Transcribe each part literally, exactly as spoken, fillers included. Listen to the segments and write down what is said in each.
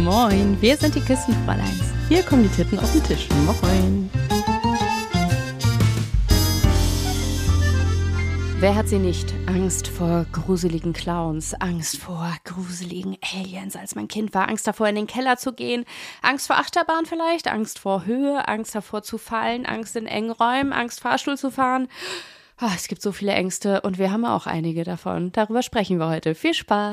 Moin, wir sind die Küstenfräuleins. Hier kommen die Titten auf den Tisch. Moin. Wer hat sie nicht? Angst vor gruseligen Clowns, Angst vor gruseligen Aliens, als mein Kind war, Angst davor, in den Keller zu gehen, Angst vor Achterbahn vielleicht, Angst vor Höhe, Angst davor zu fallen, Angst in engen Räumen, Angst Fahrstuhl zu fahren. Oh, es gibt so viele Ängste und wir haben auch einige davon. Darüber sprechen wir heute. Viel Spaß!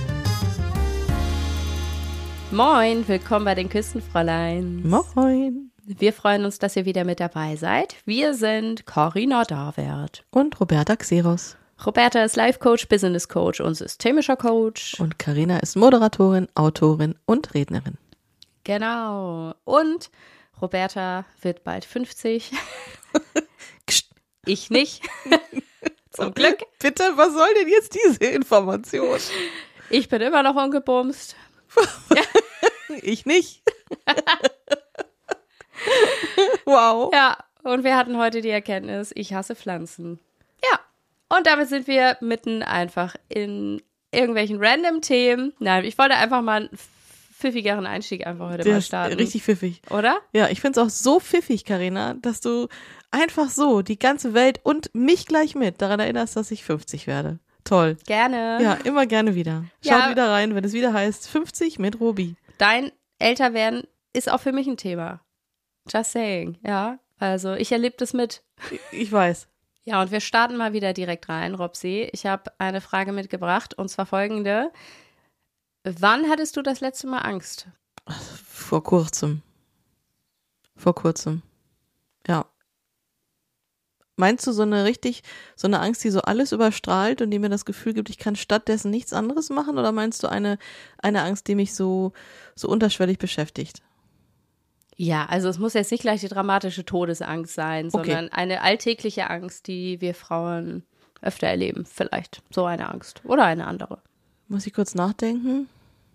Moin, willkommen bei den Küstenfräuleins. Moin. Wir freuen uns, dass ihr wieder mit dabei seid. Wir sind Corinna Davert und Roberta Xeros. Roberta ist Life-Coach, Business-Coach und systemischer Coach. Und Carina ist Moderatorin, Autorin und Rednerin. Genau. Und Roberta wird bald fünfzig. Ich nicht. Zum Glück. Bitte, was soll denn jetzt diese Information? Ich bin immer noch ungebumst. Ich nicht. Wow. Ja, und wir hatten heute die Erkenntnis, ich hasse Pflanzen. Ja, und damit sind wir mitten einfach in irgendwelchen random Themen. Nein, ich wollte einfach mal einen pfiffigeren Einstieg einfach heute Der mal starten. Ist richtig pfiffig. Oder? Ja, ich finde es auch so pfiffig, Carina, dass du einfach so die ganze Welt und mich gleich mit daran erinnerst, dass ich fünfzig werde. Toll. Gerne. Ja, immer gerne wieder. Schaut Ja. wieder rein, wenn es wieder heißt fünfzig mit Robi. Dein Älterwerden ist auch für mich ein Thema. Just saying, ja. Also ich erlebe das mit. Ich weiß. Ja, und wir starten mal wieder direkt rein, Robsi. Ich habe eine Frage mitgebracht und zwar folgende. Wann hattest du das letzte Mal Angst? Vor kurzem. Vor kurzem. Ja. Meinst du so eine richtig, so eine Angst, die so alles überstrahlt und die mir das Gefühl gibt, ich kann stattdessen nichts anderes machen? Oder meinst du eine, eine Angst, die mich so, so unterschwellig beschäftigt? Ja, also es muss jetzt nicht gleich die dramatische Todesangst sein, Okay. sondern eine alltägliche Angst, die wir Frauen öfter erleben. Vielleicht so eine Angst oder eine andere. Muss ich kurz nachdenken?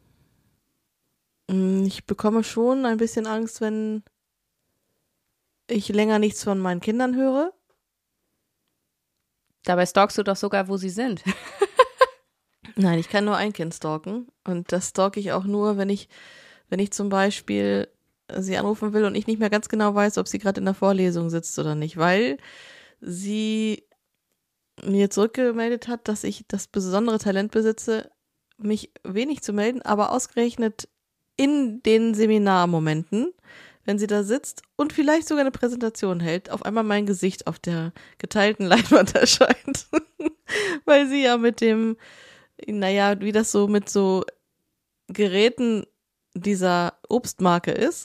Hm, Ich bekomme schon ein bisschen Angst, wenn ich länger nichts von meinen Kindern höre. Dabei stalkst du doch sogar, wo sie sind. Nein, ich kann nur ein Kind stalken. Und das stalke ich auch nur, wenn ich, wenn ich zum Beispiel sie anrufen will und ich nicht mehr ganz genau weiß, ob sie gerade in der Vorlesung sitzt oder nicht, weil sie mir zurückgemeldet hat, dass ich das besondere Talent besitze, mich wenig zu melden, aber ausgerechnet in den Seminarmomenten, wenn sie da sitzt und vielleicht sogar eine Präsentation hält, auf einmal mein Gesicht auf der geteilten Leinwand erscheint. Weil sie ja mit dem, naja, wie das so mit so Geräten dieser Obstmarke ist,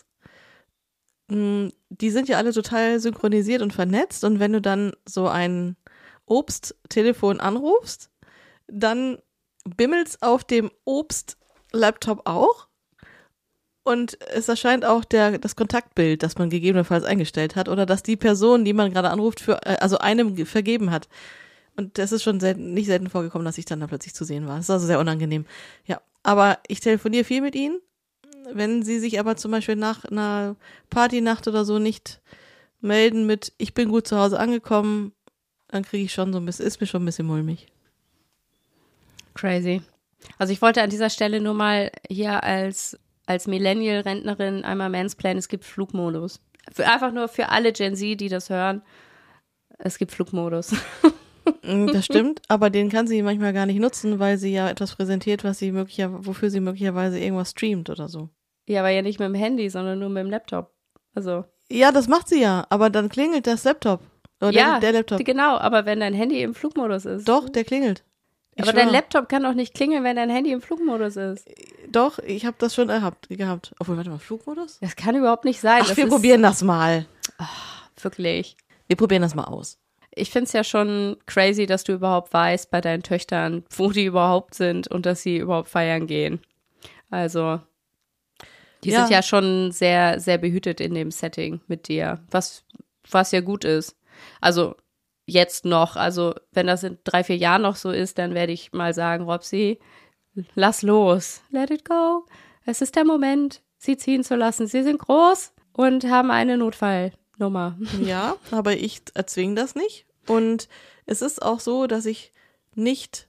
die sind ja alle total synchronisiert und vernetzt und wenn du dann so ein Obsttelefon anrufst, dann bimmelt's auf dem Obst-Laptop auch und es erscheint auch der, das Kontaktbild, das man gegebenenfalls eingestellt hat oder dass die Person, die man gerade anruft, für also einem vergeben hat. Und das ist schon selten, nicht selten vorgekommen, dass ich dann da plötzlich zu sehen war. Das ist also sehr unangenehm. Ja, aber ich telefoniere viel mit ihnen. Wenn sie sich aber zum Beispiel nach einer Partynacht oder so nicht melden mit, ich bin gut zu Hause angekommen, dann kriege ich schon so ein bisschen, ist mir schon ein bisschen mulmig. Crazy. Also ich wollte an dieser Stelle nur mal hier als, als Millennial-Rentnerin einmal mansplainen, es gibt Flugmodus. Für, einfach nur für alle Gen Z, die das hören, es gibt Flugmodus. Das stimmt, aber den kann sie manchmal gar nicht nutzen, weil sie ja etwas präsentiert, was sie möglicherweise, wofür sie möglicherweise irgendwas streamt oder so. Ja, aber ja nicht mit dem Handy, sondern nur mit dem Laptop. Also. Ja, das macht sie ja, aber dann klingelt das Laptop. Oder ja, der, der Laptop. Genau, aber wenn dein Handy im Flugmodus ist. Doch, der klingelt. Ich aber schwör. dein Laptop kann doch nicht klingeln, wenn dein Handy im Flugmodus ist. Doch, ich habe das schon erhabt, gehabt. Obwohl, warte mal, Flugmodus? Das kann überhaupt nicht sein. Ach, das wir ist, probieren das mal. Wirklich. Wir probieren das mal aus. Ich finde es ja schon crazy, dass du überhaupt weißt bei deinen Töchtern, wo die überhaupt sind und dass sie überhaupt feiern gehen. Also, die Ja. sind ja schon sehr, sehr behütet in dem Setting mit dir, was, was ja gut ist. Also, jetzt noch, also wenn das in drei, vier Jahren noch so ist, dann werde ich mal sagen, Robsi, lass los, let it go. Es ist der Moment, sie ziehen zu lassen. Sie sind groß und haben eine Notfallnummer. Ja, aber ich erzwinge das nicht. Und es ist auch so, dass ich nicht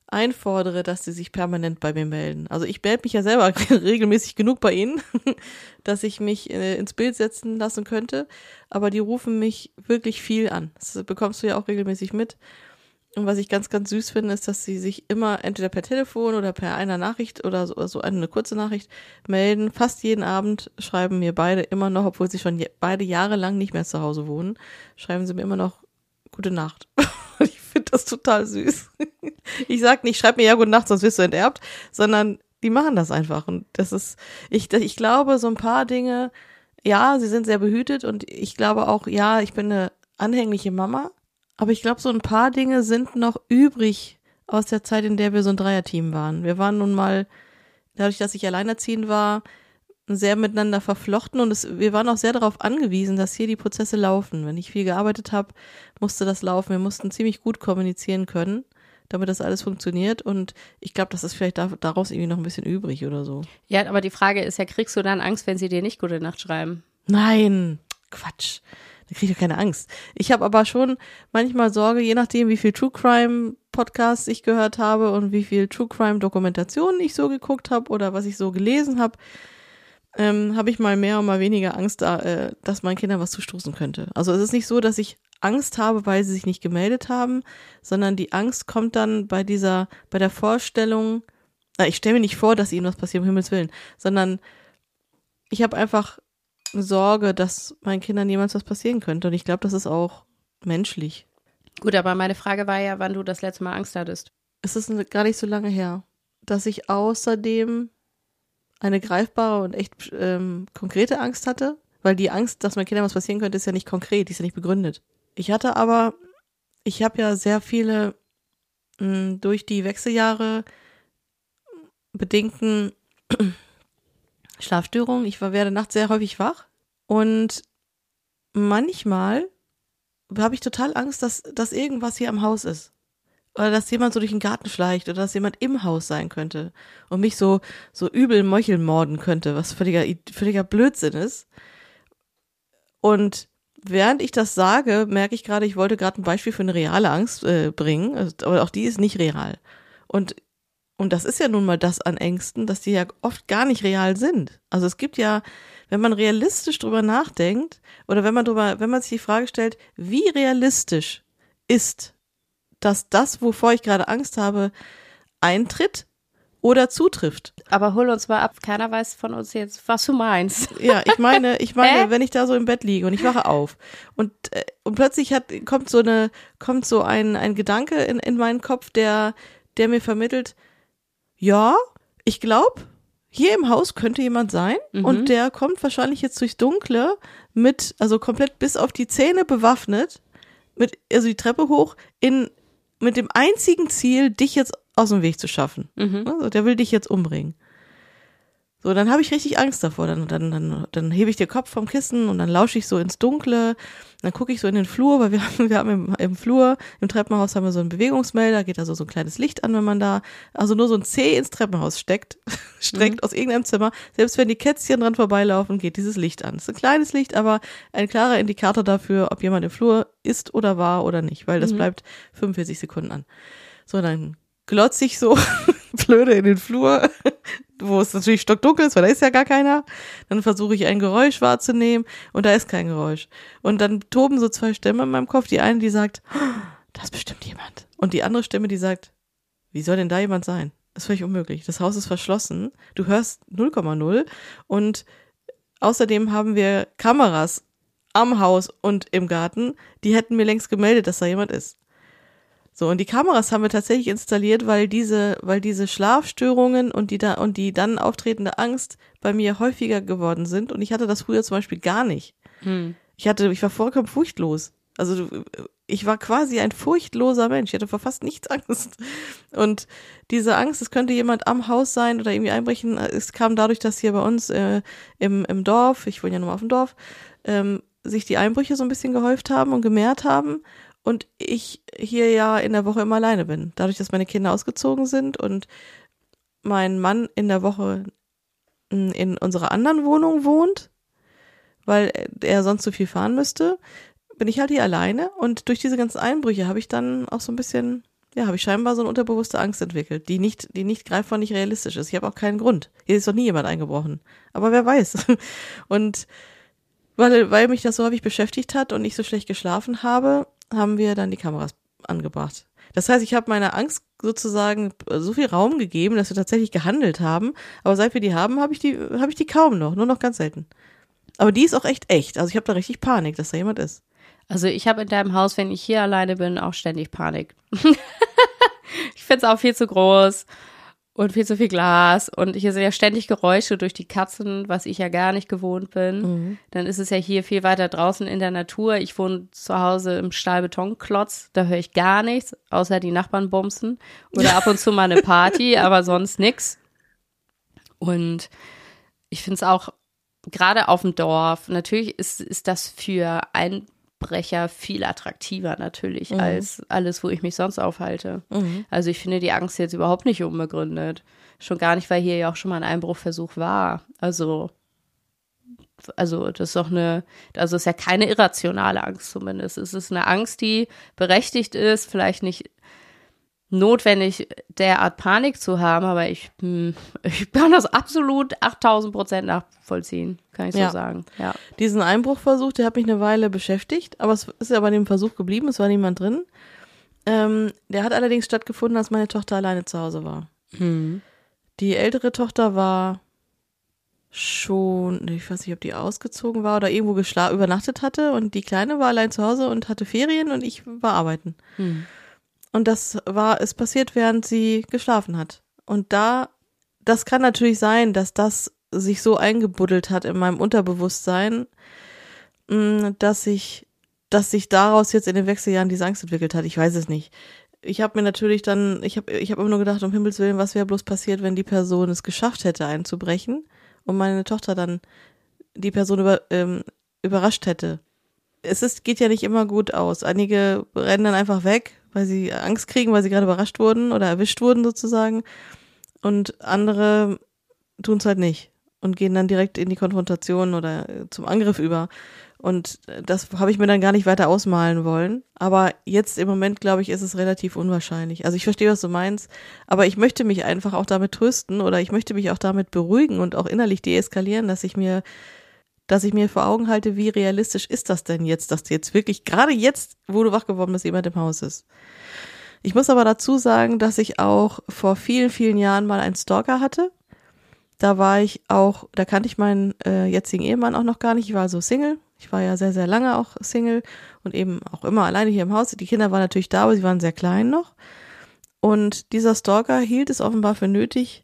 einfordere, dass sie sich permanent bei mir melden. Also ich melde mich ja selber regelmäßig genug bei ihnen, dass ich mich äh, ins Bild setzen lassen könnte, aber die rufen mich wirklich viel an. Das bekommst du ja auch regelmäßig mit. Und was ich ganz, ganz süß finde, ist, dass sie sich immer entweder per Telefon oder per einer Nachricht oder so, oder so eine kurze Nachricht melden. Fast jeden Abend schreiben mir beide immer noch, obwohl sie schon je, beide jahrelang nicht mehr zu Hause wohnen, schreiben sie mir immer noch Gute Nacht. Ich finde das total süß. Ich sag nicht, schreib mir ja Gute Nacht, sonst wirst du enterbt, sondern die machen das einfach. Und das ist, ich, ich glaube, so ein paar Dinge, ja, sie sind sehr behütet und ich glaube auch, ja, ich bin eine anhängliche Mama. Aber ich glaube, so ein paar Dinge sind noch übrig aus der Zeit, in der wir so ein Dreierteam waren. Wir waren nun mal, dadurch, dass ich alleinerziehend war, sehr miteinander verflochten und es, wir waren auch sehr darauf angewiesen, dass hier die Prozesse laufen. Wenn ich viel gearbeitet habe, musste das laufen. Wir mussten ziemlich gut kommunizieren können, damit das alles funktioniert und ich glaube, das ist vielleicht da, daraus irgendwie noch ein bisschen übrig oder so. Ja, aber die Frage ist ja, kriegst du dann Angst, wenn sie dir nicht Gute Nacht schreiben? Nein, Quatsch. Da kriege ich keine Angst. Ich habe aber schon manchmal Sorge, je nachdem, wie viel True Crime Podcasts ich gehört habe und wie viel True Crime Dokumentationen ich so geguckt habe oder was ich so gelesen habe, ähm, habe ich mal mehr und mal weniger Angst, da, äh, dass meinen Kindern was zustoßen könnte. Also es ist nicht so, dass ich Angst habe, weil sie sich nicht gemeldet haben, sondern die Angst kommt dann bei dieser, bei der Vorstellung, na, ich stelle mir nicht vor, dass ihnen was passiert, um Himmels Willen, sondern ich habe einfach Sorge, dass meinen Kindern jemals was passieren könnte. Und ich glaube, das ist auch menschlich. Gut, aber meine Frage war ja, wann du das letzte Mal Angst hattest. Es ist gar nicht so lange her, dass ich außerdem eine greifbare und echt ähm, konkrete Angst hatte, weil die Angst, dass meinen Kindern was passieren könnte, ist ja nicht konkret, die ist ja nicht begründet. Ich hatte aber, ich habe ja sehr viele mh, durch die Wechseljahre bedingten Schlafstörungen. Ich war, werde nachts sehr häufig wach und manchmal habe ich total Angst, dass, dass irgendwas hier am Haus ist. Oder dass jemand so durch den Garten schleicht oder dass jemand im Haus sein könnte und mich so, so übel Meucheln morden könnte, was völliger, völliger Blödsinn ist. Und während ich das sage, merke ich gerade, ich wollte gerade ein Beispiel für eine reale Angst äh, bringen, also, aber auch die ist nicht real. Und Und das ist ja nun mal das an Ängsten, dass die ja oft gar nicht real sind. Also es gibt ja, wenn man realistisch drüber nachdenkt oder wenn man drüber, wenn man sich die Frage stellt, wie realistisch ist, dass das, wovor ich gerade Angst habe, eintritt oder zutrifft. Aber hol uns mal ab, keiner weiß von uns jetzt, was du meinst. Ja, ich meine, ich meine, äh? wenn ich da so im Bett liege und ich wache auf und äh, und plötzlich hat kommt so eine kommt so ein ein Gedanke in in meinen Kopf, der der mir vermittelt, ja, ich glaube, hier im Haus könnte jemand sein mhm. und der kommt wahrscheinlich jetzt durchs Dunkle mit, also komplett bis auf die Zähne bewaffnet, mit, also die Treppe hoch, in, mit dem einzigen Ziel, dich jetzt aus dem Weg zu schaffen. Mhm. Also der will dich jetzt umbringen. So, dann habe ich richtig Angst davor. Dann, dann, dann, dann hebe ich den Kopf vom Kissen und dann lausche ich so ins Dunkle. Dann gucke ich so in den Flur, weil wir haben, wir haben im, im Flur, im Treppenhaus haben wir so einen Bewegungsmelder, geht also so ein kleines Licht an, wenn man da, also nur so ein Zeh ins Treppenhaus steckt, streckt mhm. aus irgendeinem Zimmer. Selbst wenn die Kätzchen dran vorbeilaufen, geht dieses Licht an. Es ist ein kleines Licht, aber ein klarer Indikator dafür, ob jemand im Flur ist oder war oder nicht, weil das mhm. bleibt fünfundvierzig Sekunden an. So, dann glotze ich so blöde in den Flur, wo es natürlich stockdunkel ist, weil da ist ja gar keiner. Dann versuche ich ein Geräusch wahrzunehmen und da ist kein Geräusch. Und dann toben so zwei Stimmen in meinem Kopf. Die eine, die sagt, da ist bestimmt jemand. Und die andere Stimme, die sagt, wie soll denn da jemand sein? Das ist völlig unmöglich. Das Haus ist verschlossen. Du hörst null Komma null. Und außerdem haben wir Kameras am Haus und im Garten. Die hätten mir längst gemeldet, dass da jemand ist. So, und die Kameras haben wir tatsächlich installiert, weil diese, weil diese Schlafstörungen und die da, und die dann auftretende Angst bei mir häufiger geworden sind. Und ich hatte das früher zum Beispiel gar nicht. Hm. Ich hatte, ich war vollkommen furchtlos. Also, ich war quasi ein furchtloser Mensch. Ich hatte vor fast nichts Angst. Und diese Angst, es könnte jemand am Haus sein oder irgendwie einbrechen, es kam dadurch, dass hier bei uns äh, im, im Dorf, ich wohne ja nur mal auf dem Dorf, ähm, sich die Einbrüche so ein bisschen gehäuft haben und gemehrt haben. Und ich hier ja in der Woche immer alleine bin. Dadurch, dass meine Kinder ausgezogen sind und mein Mann in der Woche in unserer anderen Wohnung wohnt, weil er sonst so viel fahren müsste, bin ich halt hier alleine. Und durch diese ganzen Einbrüche habe ich dann auch so ein bisschen, ja, habe ich scheinbar so eine unterbewusste Angst entwickelt, die nicht, die nicht greifbar, nicht realistisch ist. Ich habe auch keinen Grund. Hier ist doch nie jemand eingebrochen. Aber wer weiß. Und weil, weil mich das so häufig beschäftigt hat und ich so schlecht geschlafen habe, haben wir dann die Kameras angebracht. Das heißt, ich habe meiner Angst sozusagen so viel Raum gegeben, dass wir tatsächlich gehandelt haben. Aber seit wir die haben, habe ich die, habe ich die kaum noch, nur noch ganz selten. Aber die ist auch echt echt. Also ich habe da richtig Panik, dass da jemand ist. Also ich habe in deinem Haus, wenn ich hier alleine bin, auch ständig Panik. Ich finde es auch viel zu groß und viel zu viel Glas und hier sind ja ständig Geräusche durch die Katzen, was ich ja gar nicht gewohnt bin. Mhm. Dann ist es ja hier viel weiter draußen in der Natur. Ich wohne zu Hause im Stahlbetonklotz, da höre ich gar nichts, außer die Nachbarn bumsen oder ab und zu mal eine Party, aber sonst nix. Und ich finde es auch gerade auf dem Dorf, natürlich ist, ist das für Einbrecher viel attraktiver natürlich mhm. als alles, wo ich mich sonst aufhalte. Mhm. Also ich finde die Angst jetzt überhaupt nicht unbegründet. Schon gar nicht, weil hier ja auch schon mal ein Einbruchversuch war. Also, also das ist doch eine, also es ist ja keine irrationale Angst zumindest. Es ist eine Angst, die berechtigt ist, vielleicht nicht notwendig, derart Panik zu haben, aber ich, ich kann das absolut achttausend Prozent nachvollziehen, kann ich so ja. sagen. Ja. Diesen Einbruchversuch, der hat mich eine Weile beschäftigt, aber es ist ja bei dem Versuch geblieben, es war niemand drin. Ähm, der hat allerdings stattgefunden, als meine Tochter alleine zu Hause war. Hm. Die ältere Tochter war schon, ich weiß nicht, ob die ausgezogen war oder irgendwo geschla- übernachtet hatte und die Kleine war allein zu Hause und hatte Ferien und ich war arbeiten. Hm. Und das war, ist passiert, während sie geschlafen hat. Und da, das kann natürlich sein, dass das sich so eingebuddelt hat in meinem Unterbewusstsein, dass sich, dass sich daraus jetzt in den Wechseljahren diese Angst entwickelt hat. Ich weiß es nicht. Ich habe mir natürlich dann, ich habe ich hab immer nur gedacht, um Himmels Willen, was wäre bloß passiert, wenn die Person es geschafft hätte, einzubrechen und meine Tochter dann die Person über, ähm, überrascht hätte. Es ist, geht ja nicht immer gut aus. Einige rennen dann einfach weg, weil sie Angst kriegen, weil sie gerade überrascht wurden oder erwischt wurden sozusagen. Und andere tun es halt nicht und gehen dann direkt in die Konfrontation oder zum Angriff über. Und das habe ich mir dann gar nicht weiter ausmalen wollen. Aber jetzt im Moment, glaube ich, ist es relativ unwahrscheinlich. Also ich verstehe, was du meinst, aber ich möchte mich einfach auch damit trösten oder ich möchte mich auch damit beruhigen und auch innerlich deeskalieren, dass ich mir dass ich mir vor Augen halte, wie realistisch ist das denn jetzt, dass jetzt wirklich, gerade jetzt, wo du wach geworden bist, jemand im Haus ist. Ich muss aber dazu sagen, dass ich auch vor vielen, vielen Jahren mal einen Stalker hatte. Da war ich auch, da kannte ich meinen äh, jetzigen Ehemann auch noch gar nicht. Ich war so Single. Ich war ja sehr, sehr lange auch Single und eben auch immer alleine hier im Haus. Die Kinder waren natürlich da, aber sie waren sehr klein noch. Und dieser Stalker hielt es offenbar für nötig,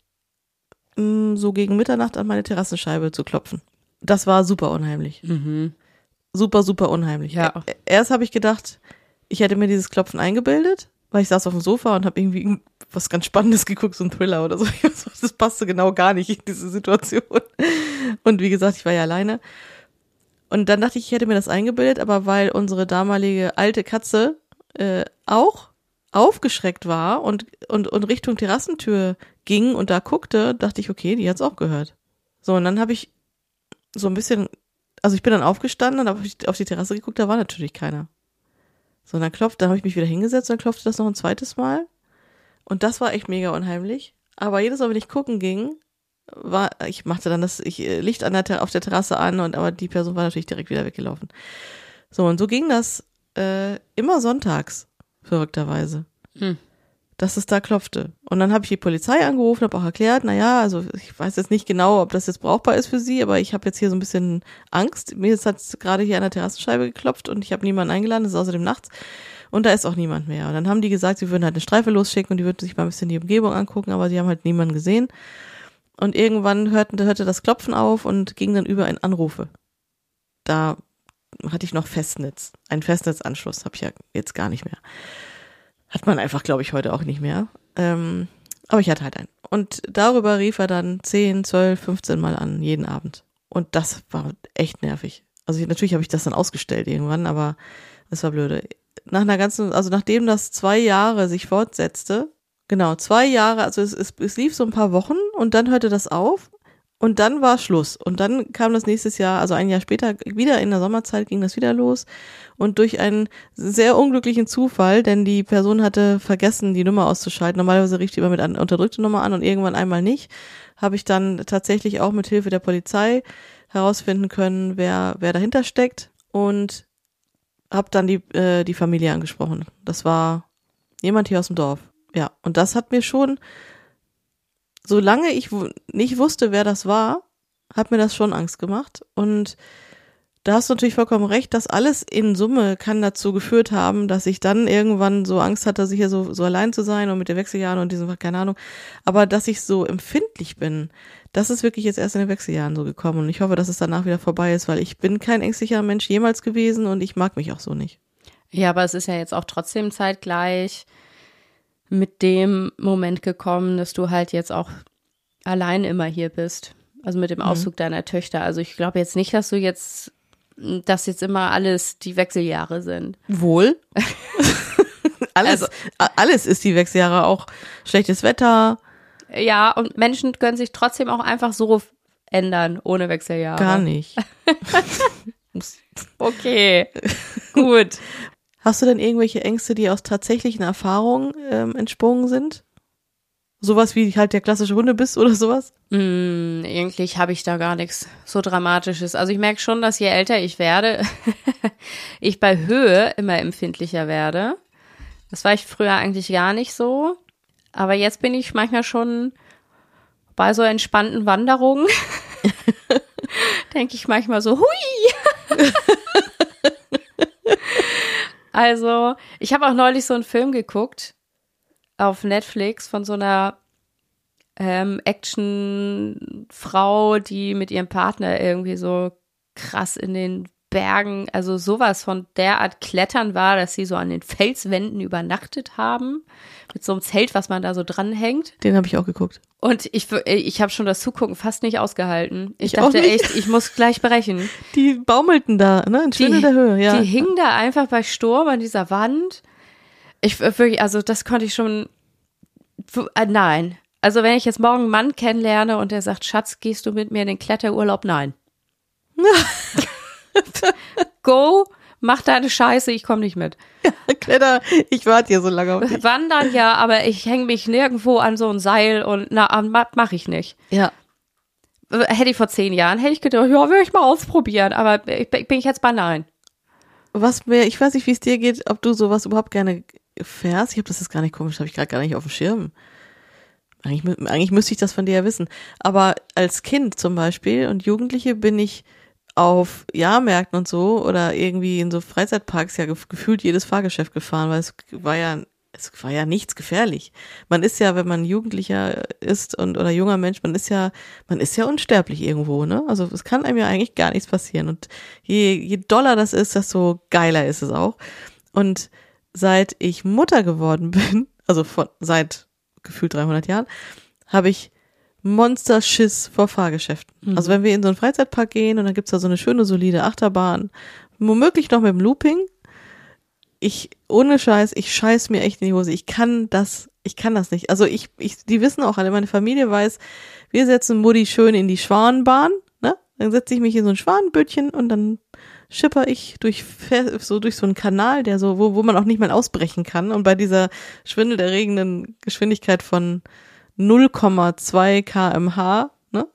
mh, so gegen Mitternacht an meine Terrassenscheibe zu klopfen. Das war super unheimlich. Mhm. Super, super unheimlich. Ja. Erst habe ich gedacht, ich hätte mir dieses Klopfen eingebildet, weil ich saß auf dem Sofa und habe irgendwie was ganz Spannendes geguckt, so ein Thriller oder so. Das passte genau gar nicht in diese Situation. Und wie gesagt, ich war ja alleine. Und dann dachte ich, ich hätte mir das eingebildet, aber weil unsere damalige alte Katze äh, auch aufgeschreckt war und, und, und Richtung Terrassentür ging und da guckte, dachte ich, okay, die hat's auch gehört. So, und dann habe ich so ein bisschen, also ich bin dann aufgestanden und habe auf die Terrasse geguckt, da war natürlich keiner. So, und dann klopft, dann habe ich mich wieder hingesetzt und dann klopfte das noch ein zweites Mal. Und das war echt mega unheimlich. Aber jedes Mal, wenn ich gucken ging, war, ich machte dann das ich, Licht an der, auf der Terrasse an und aber die Person war natürlich direkt wieder weggelaufen. So, und so ging das äh, immer sonntags, verrückterweise. Hm. Dass es da klopfte. Und dann habe ich die Polizei angerufen, habe auch erklärt, naja, also ich weiß jetzt nicht genau, ob das jetzt brauchbar ist für sie, aber ich habe jetzt hier so ein bisschen Angst. Mir ist jetzt gerade hier an der Terrassenscheibe geklopft und ich habe niemanden eingeladen, es ist außerdem nachts und da ist auch niemand mehr. Und dann haben die gesagt, sie würden halt eine Streife losschicken und die würden sich mal ein bisschen die Umgebung angucken, aber sie haben halt niemanden gesehen. Und irgendwann hörten, hörte das Klopfen auf und ging dann über in Anrufe. Da hatte ich noch Festnetz, einen Festnetzanschluss, habe ich ja jetzt gar nicht mehr. Hat man einfach, glaube ich, heute auch nicht mehr. Ähm, aber ich hatte halt einen. Und darüber rief er dann zehn, zwölf, fünfzehn Mal an, jeden Abend. Und das war echt nervig. Also ich, natürlich habe ich das dann ausgestellt irgendwann, aber das war blöde. Nach einer ganzen, also nachdem das zwei Jahre sich fortsetzte, genau, zwei Jahre, also es, es, es lief so ein paar Wochen und dann hörte das auf. Und dann war Schluss. Und dann kam das nächstes Jahr, also ein Jahr später, wieder in der Sommerzeit ging das wieder los. Und durch einen sehr unglücklichen Zufall, denn die Person hatte vergessen, die Nummer auszuschalten. Normalerweise rief die immer mit einer unterdrückten Nummer an und irgendwann einmal nicht. Habe ich dann tatsächlich auch mit Hilfe der Polizei herausfinden können, wer wer dahinter steckt. Und habe dann die äh, die Familie angesprochen. Das war jemand hier aus dem Dorf. Ja, und das hat mir schon, solange ich w- nicht wusste, wer das war, hat mir das schon Angst gemacht. Und da hast du natürlich vollkommen recht, dass alles in Summe kann dazu geführt haben, dass ich dann irgendwann so Angst hatte, sicher so, so allein zu sein und mit den Wechseljahren und diesem, keine Ahnung. Aber dass ich so empfindlich bin, das ist wirklich jetzt erst in den Wechseljahren so gekommen. Und ich hoffe, dass es danach wieder vorbei ist, weil ich bin kein ängstlicher Mensch jemals gewesen und ich mag mich auch so nicht. Ja, aber es ist ja jetzt auch trotzdem zeitgleich mit dem Moment gekommen, dass du halt jetzt auch allein immer hier bist. Also mit dem Auszug mhm. deiner Töchter. Also ich glaube jetzt nicht, dass du jetzt dass jetzt immer alles die Wechseljahre sind. Wohl. alles, also, alles ist die Wechseljahre, auch schlechtes Wetter. Ja, und Menschen können sich trotzdem auch einfach so ändern, ohne Wechseljahre. Gar nicht. Okay, gut. Hast du denn irgendwelche Ängste, die aus tatsächlichen Erfahrungen ähm, entsprungen sind? Sowas wie halt der klassische Hundebiss oder sowas? Mm, eigentlich habe ich da gar nichts so Dramatisches. Also ich merke schon, dass je älter ich werde, ich bei Höhe immer empfindlicher werde. Das war ich früher eigentlich gar nicht so. Aber jetzt bin ich manchmal schon bei so entspannten Wanderungen. Denke ich manchmal so, hui! Also ich habe auch neulich so einen Film geguckt auf Netflix von so einer ähm, Action-Frau, die mit ihrem Partner irgendwie so krass in den Bergen, also sowas von derart klettern war, dass sie so an den Felswänden übernachtet haben, mit so einem Zelt, was man da so dranhängt. Den habe ich auch geguckt. Und ich, ich habe schon das Zugucken fast nicht ausgehalten. Ich, ich dachte echt, ich muss gleich brechen. Die baumelten da, ne, in schwindelnder Höhe, ja. Die hingen da einfach bei Sturm an dieser Wand. Ich wirklich, also das konnte ich schon, äh, nein. Also wenn ich jetzt morgen einen Mann kennenlerne und der sagt, Schatz, gehst du mit mir in den Kletterurlaub? Nein. Go, mach deine Scheiße, ich komme nicht mit. Ja, Kletter, ich warte hier so lange auf dich. Wandern ja, aber ich hänge mich nirgendwo an so ein Seil und na, mach ich nicht. Ja. Hätte ich vor zehn Jahren, hätte ich gedacht, ja, will ich mal ausprobieren, aber ich, bin ich jetzt bei nein. Was mir, ich weiß nicht, wie es dir geht, ob du sowas überhaupt gerne fährst. Ich habe das jetzt gar nicht komisch, habe ich gerade gar nicht auf dem Schirm. Eigentlich, eigentlich müsste ich das von dir ja wissen. Aber als Kind zum Beispiel und Jugendliche bin ich auf Jahrmärkten und so oder irgendwie in so Freizeitparks ja gefühlt jedes Fahrgeschäft gefahren, weil es war ja, es war ja nichts gefährlich. Man ist ja, wenn man Jugendlicher ist und oder junger Mensch, man ist ja, man ist ja unsterblich irgendwo, ne? Also es kann einem ja eigentlich gar nichts passieren. Und je, je doller das ist, desto geiler ist es auch. Und seit ich Mutter geworden bin, also von, seit gefühlt dreihundert Jahren, habe ich Monsterschiss vor Fahrgeschäften. Mhm. Also wenn wir in so einen Freizeitpark gehen und dann gibt's da so eine schöne, solide Achterbahn, womöglich noch mit dem Looping, ich, ohne Scheiß, ich scheiß mir echt in die Hose. Ich kann das, ich kann das nicht. Also ich, ich, die wissen auch alle, meine Familie weiß, wir setzen Mutti schön in die Schwanenbahn, ne? Dann setze ich mich in so ein Schwanenbötchen und dann schipper ich durch, so durch so einen Kanal, der so, wo, wo man auch nicht mal ausbrechen kann. Und bei dieser schwindelerregenden Geschwindigkeit von null Komma zwei Kilometer pro Stunde, ne?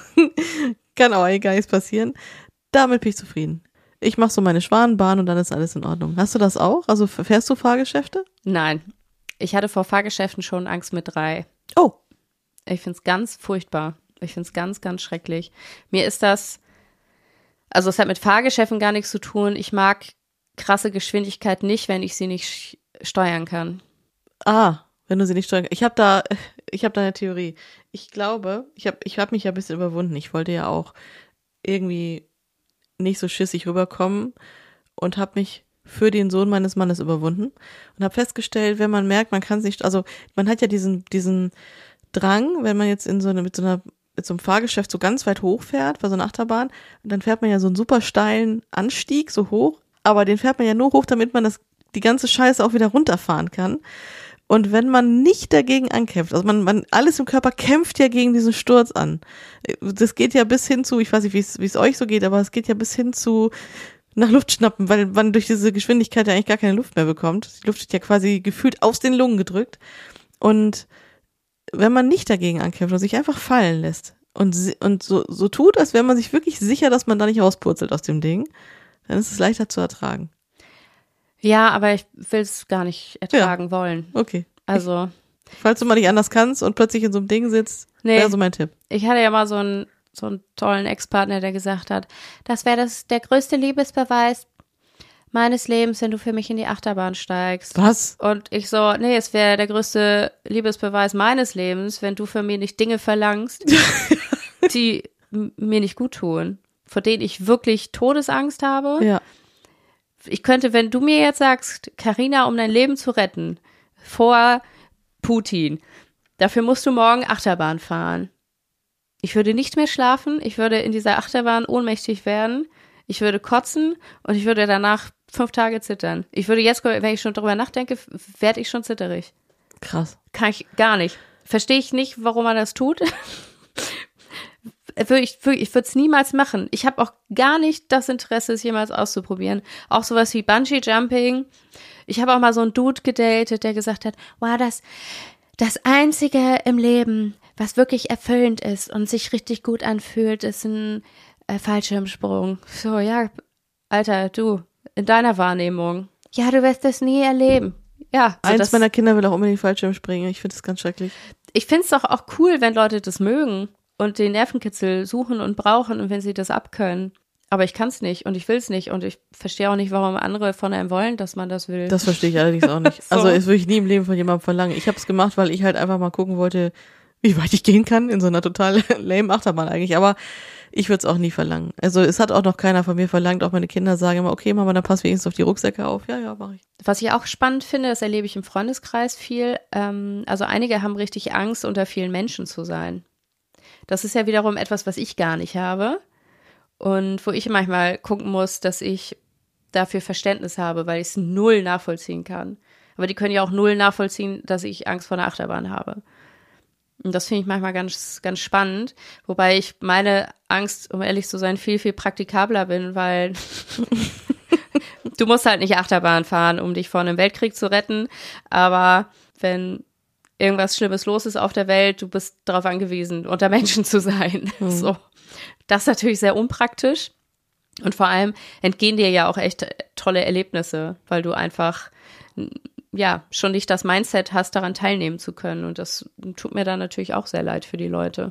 Kann auch eigentlich gar nichts passieren. Damit bin ich zufrieden. Ich mache so meine Schwanenbahn und dann ist alles in Ordnung. Hast du das auch? Also fährst du Fahrgeschäfte? Nein. Ich hatte vor Fahrgeschäften schon Angst mit drei. Oh. Ich find's ganz furchtbar. Ich find's ganz, ganz schrecklich. Mir ist das, also es hat mit Fahrgeschäften gar nichts zu tun. Ich mag krasse Geschwindigkeit nicht, wenn ich sie nicht steuern kann. Ah, wenn du sie nicht steuern kannst. Ich habe da, ich habe da eine Theorie. Ich glaube, ich habe ich hab mich ja ein bisschen überwunden. Ich wollte ja auch irgendwie nicht so schissig rüberkommen und habe mich für den Sohn meines Mannes überwunden und habe festgestellt, wenn man merkt, man kann es nicht, also man hat ja diesen diesen Drang, wenn man jetzt in so eine mit so einer mit so einem Fahrgeschäft so ganz weit hoch fährt, bei so einer Achterbahn, und dann fährt man ja so einen super steilen Anstieg so hoch, aber den fährt man ja nur hoch, damit man das die ganze Scheiße auch wieder runterfahren kann. Und wenn man nicht dagegen ankämpft, also man, man, alles im Körper kämpft ja gegen diesen Sturz an. Das geht ja bis hin zu, ich weiß nicht, wie es, wie es euch so geht, aber es geht ja bis hin zu nach Luft schnappen, weil man durch diese Geschwindigkeit ja eigentlich gar keine Luft mehr bekommt. Die Luft wird ja quasi gefühlt aus den Lungen gedrückt. Und wenn man nicht dagegen ankämpft und sich einfach fallen lässt und, und so, so tut, als wäre man sich wirklich sicher, dass man da nicht rauspurzelt aus dem Ding, dann ist es leichter zu ertragen. Ja, aber ich will es gar nicht ertragen ja. wollen. Okay. Also. Ich, falls du mal nicht anders kannst und plötzlich in so einem Ding sitzt, nee, wäre so mein Tipp. Ich hatte ja mal so einen, so einen tollen Ex-Partner, der gesagt hat, das wäre das der größte Liebesbeweis meines Lebens, wenn du für mich in die Achterbahn steigst. Was? Und ich so, nee, es wäre der größte Liebesbeweis meines Lebens, wenn du für mich nicht Dinge verlangst, die m- mir nicht gut tun, vor denen ich wirklich Todesangst habe. Ja. Ich könnte, wenn du mir jetzt sagst, Carina, um dein Leben zu retten, vor Putin, dafür musst du morgen Achterbahn fahren. Ich würde nicht mehr schlafen, ich würde in dieser Achterbahn ohnmächtig werden, ich würde kotzen und ich würde danach fünf Tage zittern. Ich würde jetzt, wenn ich schon darüber nachdenke, werde ich schon zitterig. Krass. Kann ich gar nicht. Verstehe ich nicht, warum man das tut. Ich, ich würde es niemals machen. Ich habe auch gar nicht das Interesse, es jemals auszuprobieren. Auch sowas wie Bungee-Jumping. Ich habe auch mal so einen Dude gedatet, der gesagt hat, wow, das, das Einzige im Leben, was wirklich erfüllend ist und sich richtig gut anfühlt, ist ein äh, Fallschirmsprung. So, ja, Alter, du, in deiner Wahrnehmung. Ja, du wirst das nie erleben. Ja. So Eins das, meiner Kinder will auch unbedingt Fallschirm springen. Ich finde das ganz schrecklich. Ich finde es doch auch cool, wenn Leute das mögen und den Nervenkitzel suchen und brauchen und wenn sie das abkönnen. Aber ich kann es nicht und ich will es nicht und ich verstehe auch nicht, warum andere von einem wollen, dass man das will. Das verstehe ich allerdings auch nicht. So. Also das würde ich nie im Leben von jemandem verlangen. Ich habe es gemacht, weil ich halt einfach mal gucken wollte, wie weit ich gehen kann in so einer total lame Achterbahn eigentlich. Aber ich würde es auch nie verlangen. Also es hat auch noch keiner von mir verlangt. Auch meine Kinder sagen immer, okay Mama, dann pass wenigstens auf die Rucksäcke auf. Ja, ja, mache ich. Was ich auch spannend finde, das erlebe ich im Freundeskreis viel. Ähm, also einige haben richtig Angst, unter vielen Menschen zu sein. Das ist ja wiederum etwas, was ich gar nicht habe und wo ich manchmal gucken muss, dass ich dafür Verständnis habe, weil ich es null nachvollziehen kann. Aber die können ja auch null nachvollziehen, dass ich Angst vor einer Achterbahn habe. Und das finde ich manchmal ganz, ganz spannend, wobei ich meine Angst, um ehrlich zu sein, viel, viel praktikabler bin, weil du musst halt nicht Achterbahn fahren, um dich vor einem Weltkrieg zu retten, aber wenn irgendwas Schlimmes los ist auf der Welt, du bist darauf angewiesen, unter Menschen zu sein. Mhm. So. Das ist natürlich sehr unpraktisch und vor allem entgehen dir ja auch echt tolle Erlebnisse, weil du einfach ja schon nicht das Mindset hast, daran teilnehmen zu können und das tut mir dann natürlich auch sehr leid für die Leute.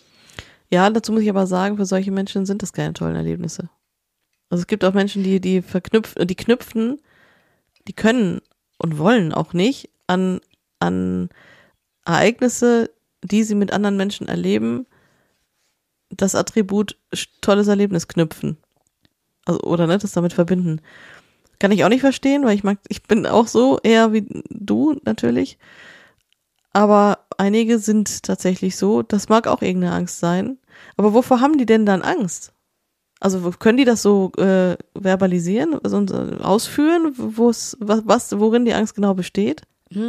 Ja, dazu muss ich aber sagen, für solche Menschen sind das keine tollen Erlebnisse. Also es gibt auch Menschen, die die verknüpfen, die knüpfen, die können und wollen auch nicht an an Ereignisse, die sie mit anderen Menschen erleben, das Attribut tolles Erlebnis knüpfen. Also, oder ne, das damit verbinden. Kann ich auch nicht verstehen, weil ich mag, ich bin auch so eher wie du natürlich. Aber einige sind tatsächlich so, das mag auch irgendeine Angst sein. Aber wovor haben die denn dann Angst? Also können die das so äh, verbalisieren, also ausführen, wo's, was, was, worin die Angst genau besteht?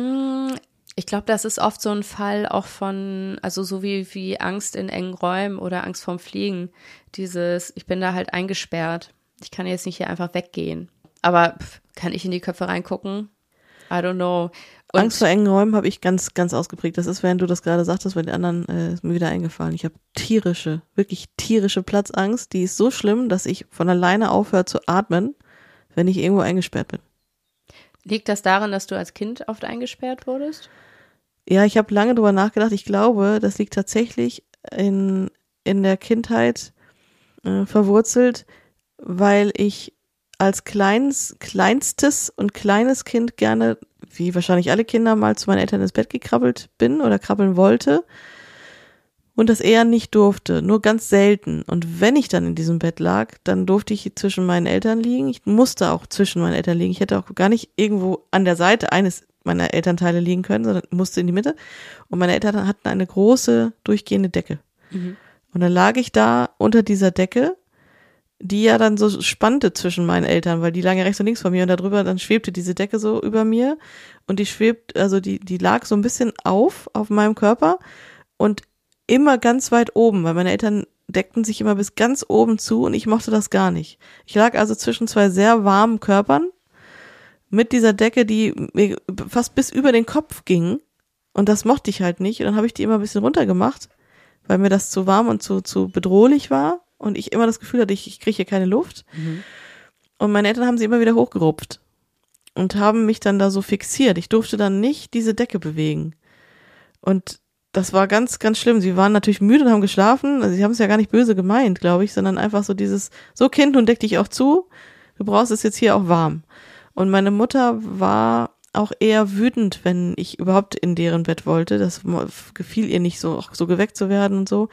Ich glaube, das ist oft so ein Fall auch von, also so wie, wie Angst in engen Räumen oder Angst vorm Fliegen. Dieses, ich bin da halt eingesperrt. Ich kann jetzt nicht hier einfach weggehen. Aber pff, kann ich in die Köpfe reingucken? I don't know. Und Angst vor engen Räumen habe ich ganz, ganz ausgeprägt. Das ist, während du das gerade sagtest, bei den anderen äh, ist mir wieder eingefallen. Ich habe tierische, wirklich tierische Platzangst. Die ist so schlimm, dass ich von alleine aufhöre zu atmen, wenn ich irgendwo eingesperrt bin. Liegt das daran, dass du als Kind oft eingesperrt wurdest? Ja, ich habe lange drüber nachgedacht. Ich glaube, das liegt tatsächlich in, in der Kindheit äh, verwurzelt, weil ich als kleins, kleinstes und kleines Kind gerne, wie wahrscheinlich alle Kinder, mal zu meinen Eltern ins Bett gekrabbelt bin oder krabbeln wollte und das eher nicht durfte, nur ganz selten. Und wenn ich dann in diesem Bett lag, dann durfte ich zwischen meinen Eltern liegen. Ich musste auch zwischen meinen Eltern liegen. Ich hätte auch gar nicht irgendwo an der Seite eines meiner Elternteile liegen können, sondern musste in die Mitte. Und meine Eltern hatten eine große, durchgehende Decke. Mhm. Und dann lag ich da unter dieser Decke die ja dann so spannte zwischen meinen Eltern, weil die lagen ja rechts und links von mir und darüber, dann schwebte diese Decke so über mir und die schwebt, also die, die lag so ein bisschen auf, auf meinem Körper und immer ganz weit oben, weil meine Eltern deckten sich immer bis ganz oben zu und ich mochte das gar nicht. Ich lag also zwischen zwei sehr warmen Körpern mit dieser Decke, die mir fast bis über den Kopf ging und das mochte ich halt nicht und dann habe ich die immer ein bisschen runtergemacht, weil mir das zu warm und zu, zu bedrohlich war. Und ich immer das Gefühl hatte, ich, ich kriege hier keine Luft. Mhm. Und meine Eltern haben sie immer wieder hochgerupft und haben mich dann da so fixiert. Ich durfte dann nicht diese Decke bewegen. Und das war ganz, ganz schlimm. Sie waren natürlich müde und haben geschlafen. Also sie haben es ja gar nicht böse gemeint, glaube ich, sondern einfach so dieses, so Kind, nun deck dich auch zu. Du brauchst es jetzt hier auch warm. Und meine Mutter war auch eher wütend, wenn ich überhaupt in deren Bett wollte. Das gefiel ihr nicht so, auch so geweckt zu werden und so.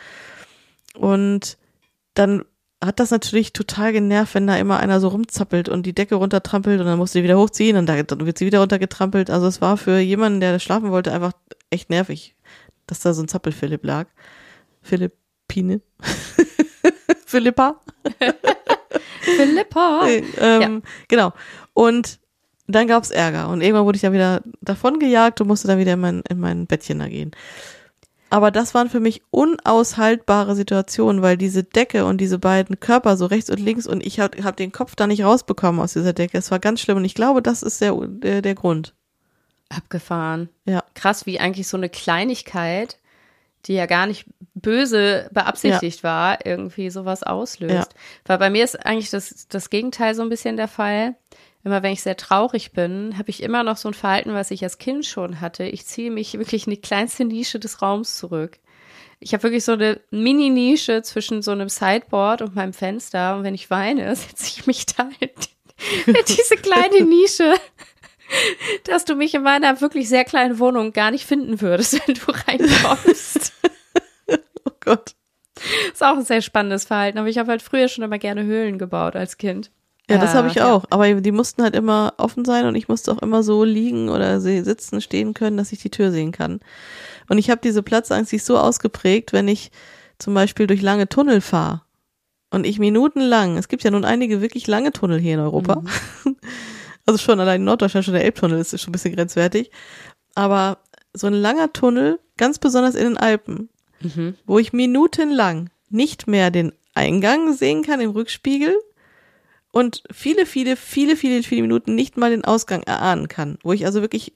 Und dann hat das natürlich total genervt, wenn da immer einer so rumzappelt und die Decke runtertrampelt und dann musst du die wieder hochziehen und dann wird sie wieder runtergetrampelt. Also es war für jemanden, der schlafen wollte, einfach echt nervig, dass da so ein Zappel-Philipp lag. Philippine. Philippa. Philippa. ähm, ja. Genau. Und dann gab's Ärger und irgendwann wurde ich dann wieder davon gejagt und musste dann wieder in mein, in mein Bettchen da gehen. Aber das waren für mich unaushaltbare Situationen, weil diese Decke und diese beiden Körper so rechts und links und ich habe hab den Kopf da nicht rausbekommen aus dieser Decke. Es war ganz schlimm und ich glaube, das ist der, der, der Grund. Abgefahren. Ja. Krass, wie eigentlich so eine Kleinigkeit, die ja gar nicht böse beabsichtigt ja. war, irgendwie sowas auslöst. Ja. Weil bei mir ist eigentlich das, das Gegenteil so ein bisschen der Fall. Immer wenn ich sehr traurig bin, habe ich immer noch so ein Verhalten, was ich als Kind schon hatte. Ich ziehe mich wirklich in die kleinste Nische des Raums zurück. Ich habe wirklich so eine Mini-Nische zwischen so einem Sideboard und meinem Fenster. Und wenn ich weine, setze ich mich da in, in diese kleine Nische, dass du mich in meiner wirklich sehr kleinen Wohnung gar nicht finden würdest, wenn du reinkommst. Oh Gott. Ist auch ein sehr spannendes Verhalten. Aber ich habe halt früher schon immer gerne Höhlen gebaut als Kind. Ja, das habe ich auch. Ja. Aber die mussten halt immer offen sein und ich musste auch immer so liegen oder sitzen, stehen können, dass ich die Tür sehen kann. Und ich habe diese Platzangst, die ist so ausgeprägt, wenn ich zum Beispiel durch lange Tunnel fahre und ich minutenlang, es gibt ja nun einige wirklich lange Tunnel hier in Europa, mhm. also schon allein in Norddeutschland, schon der Elbtunnel ist schon ein bisschen grenzwertig, aber so ein langer Tunnel, ganz besonders in den Alpen, mhm. wo ich minutenlang nicht mehr den Eingang sehen kann im Rückspiegel, und viele, viele, viele, viele, viele Minuten nicht mal den Ausgang erahnen kann, wo ich also wirklich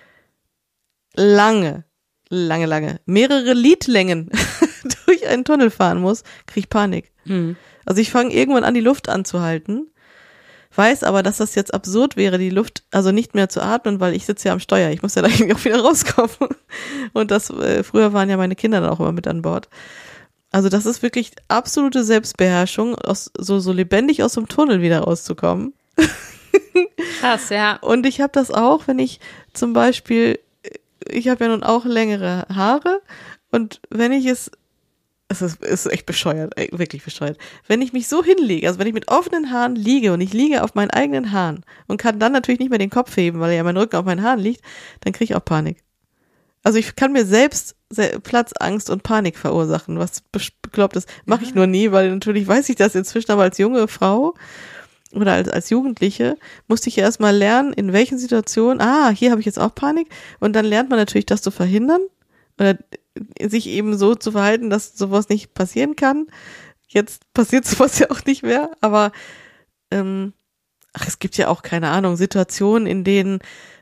lange, lange, lange, mehrere Lidlängen durch einen Tunnel fahren muss, kriege ich Panik. Mhm. Also ich fange irgendwann an, die Luft anzuhalten, weiß aber, dass das jetzt absurd wäre, die Luft also nicht mehr zu atmen, weil ich sitze ja am Steuer, ich muss ja da irgendwie auch wieder rauskommen. Und das, äh, früher waren ja meine Kinder dann auch immer mit an Bord. Also das ist wirklich absolute Selbstbeherrschung, aus, so, so lebendig aus dem Tunnel wieder rauszukommen. Krass, ja. Und ich habe das auch, wenn ich zum Beispiel, ich habe ja nun auch längere Haare und wenn ich es, es ist, ist echt bescheuert, wirklich bescheuert, wenn ich mich so hinlege, also wenn ich mit offenen Haaren liege und ich liege auf meinen eigenen Haaren und kann dann natürlich nicht mehr den Kopf heben, weil ja mein Rücken auf meinen Haaren liegt, dann kriege ich auch Panik. Also ich kann mir selbst Platzangst und Panik verursachen, was bekloppt ist. Mache ich nur nie, weil natürlich weiß ich das inzwischen, aber als junge Frau oder als, als Jugendliche musste ich ja erstmal lernen, in welchen Situationen, ah, hier habe ich jetzt auch Panik und dann lernt man natürlich, das zu verhindern oder sich eben so zu verhalten, dass sowas nicht passieren kann. Jetzt passiert sowas ja auch nicht mehr, aber ähm, ach, es gibt ja auch, keine Ahnung, Situationen, in denen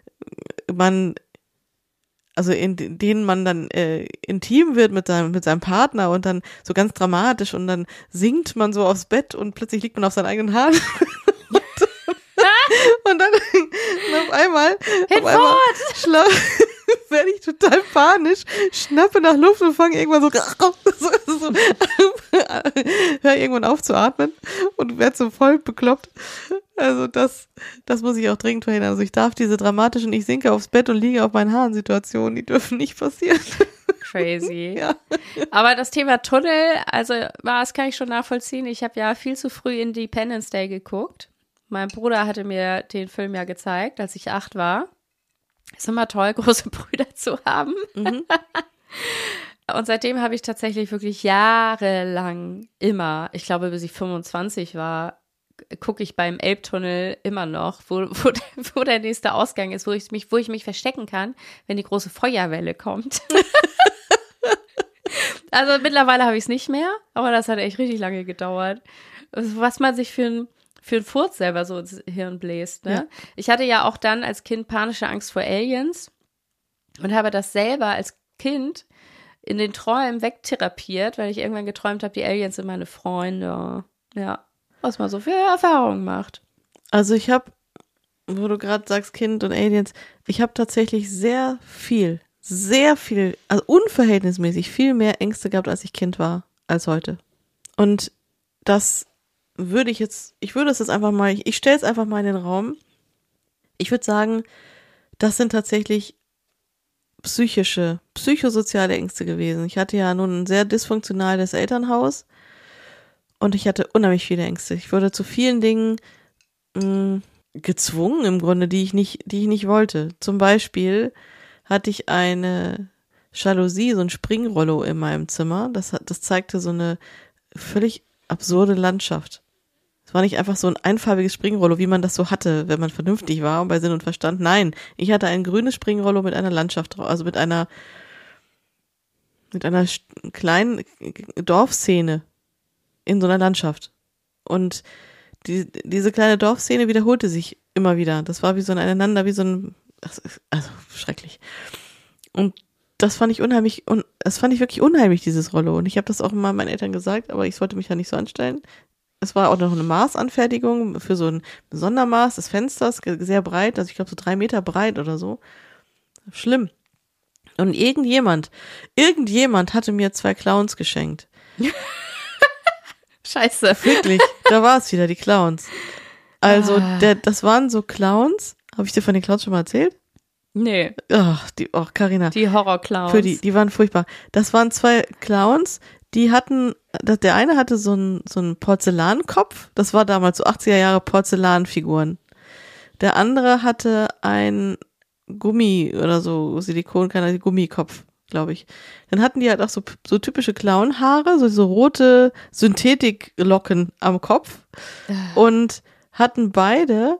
man also in denen man dann äh, intim wird mit seinem mit seinem Partner und dann so ganz dramatisch und dann sinkt man so aufs Bett und plötzlich liegt man auf seinen eigenen Haaren und, und dann und auf einmal, auf einmal schla- werde ich total panisch, schnappe nach Luft und fange irgendwann so, so, so höre irgendwann auf zu atmen und werde so voll bekloppt. Also das, das muss ich auch dringend verhindern. Also ich darf diese dramatischen, ich sinke aufs Bett und liege auf meinen Haaren Situationen, die dürfen nicht passieren. Crazy. Ja. Aber das Thema Tunnel, also das kann ich schon nachvollziehen. Ich habe ja viel zu früh Independence Day geguckt. Mein Bruder hatte mir den Film ja gezeigt, als ich acht war. Ist immer toll, große Brüder zu haben. Mhm. Und seitdem habe ich tatsächlich wirklich jahrelang immer, ich glaube, bis ich fünfundzwanzig war, gucke ich beim Elbtunnel immer noch, wo, wo, wo der nächste Ausgang ist, wo ich mich, wo ich mich verstecken kann, wenn die große Feuerwelle kommt. Also mittlerweile habe ich es nicht mehr, aber das hat echt richtig lange gedauert. Was man sich für ein für einen Furz selber so ins Hirn bläst. Ne? Ja. Ich hatte ja auch dann als Kind panische Angst vor Aliens und habe das selber als Kind in den Träumen wegtherapiert, weil ich irgendwann geträumt habe, die Aliens sind meine Freunde. Ja, was man so für Erfahrungen macht. Also ich habe, wo du gerade sagst Kind und Aliens, ich habe tatsächlich sehr viel, sehr viel, also unverhältnismäßig viel mehr Ängste gehabt, als ich Kind war, als heute. Und das würde ich jetzt, ich würde es jetzt einfach mal, ich, ich stelle es einfach mal in den Raum. Ich würde sagen, das sind tatsächlich psychische, psychosoziale Ängste gewesen. Ich hatte ja nun ein sehr dysfunktionales Elternhaus und ich hatte unheimlich viele Ängste. Ich wurde zu vielen Dingen mh, gezwungen im Grunde, die ich nicht, die ich nicht wollte. Zum Beispiel hatte ich eine Jalousie, so ein Springrollo in meinem Zimmer. Das, das zeigte so eine völlig absurde Landschaft. Es war nicht einfach so ein einfarbiges Springrollo, wie man das so hatte, wenn man vernünftig war und bei Sinn und Verstand. Nein, ich hatte ein grünes Springrollo mit einer Landschaft drauf, also mit einer mit einer kleinen Dorfszene in so einer Landschaft. Und die, diese kleine Dorfszene wiederholte sich immer wieder. Das war wie so ein Aneinander, wie so ein, also schrecklich. Und das fand ich unheimlich, und das fand ich wirklich unheimlich, dieses Rollo. Und ich habe das auch immer meinen Eltern gesagt, aber ich sollte mich ja nicht so anstellen. Es war auch noch eine Maßanfertigung für so ein Sondermaß des Fensters, sehr breit, also ich glaube so drei Meter breit oder so. Schlimm. Und irgendjemand, irgendjemand hatte mir zwei Clowns geschenkt. Scheiße. Wirklich, da war es wieder, die Clowns. Also, ah. der, das waren so Clowns. Habe ich dir von den Clowns schon mal erzählt? Nee. Ach, die, oh, Carina. Die Horror-Clowns. Für die, die waren furchtbar. Das waren zwei Clowns, die hatten, der eine hatte so einen, so einen Porzellankopf. Das war damals so achtziger Jahre Porzellanfiguren. Der andere hatte ein Gummi oder so, Silikon, keiner Gummikopf, glaube ich. Dann hatten die halt auch so, so typische Clownhaare, so, so rote Synthetiklocken am Kopf und hatten beide